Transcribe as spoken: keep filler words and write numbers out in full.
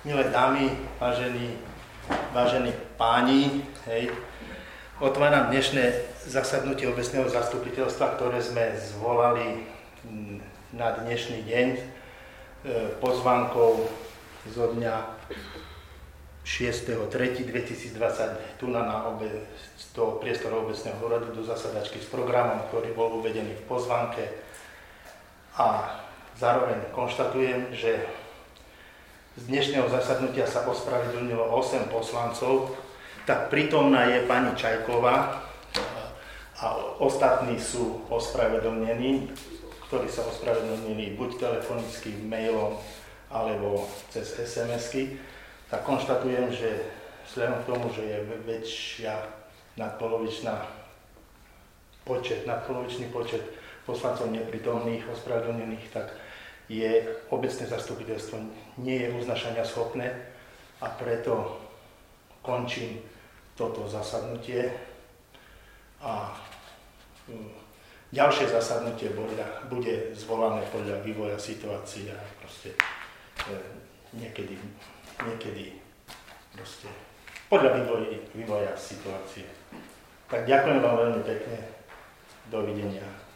Milé dámy, vážení, vážení páni, hej, otváram dnešné zasadnutie obecného zastupiteľstva, ktoré sme zvolali na dnešný deň pozvánkou zo dňa šiesteho tretieho dvetisícdvadsať tu na, na obe, z toho priestoru obecného úradu do zasadačky s programom, ktorý bol uvedený v pozvánke. A zároveň konštatujem, že z dnešného zasadnutia sa ospravedlnilo osem poslancov, tak prítomná je pani Čajková a ostatní sú ospravedlnení, ktorí sa ospravedlnili buď telefonicky, mailom alebo cez es em esky. Tak konštatujem, že vzhľadom k tomu, že je väčšia nadpolovičná počet, nadpolovičný počet poslancov neprítomných, ospravedlnených, tak je obecné zastupiteľstvo nie je uznašania schopné a preto končím toto zasadnutie a ďalšie zasadnutie bude, bude zvolané podľa vývoja situácie a proste niekedy, niekedy proste podľa vývoja, vývoja situácie. Tak ďakujem vám veľmi pekne, dovidenia.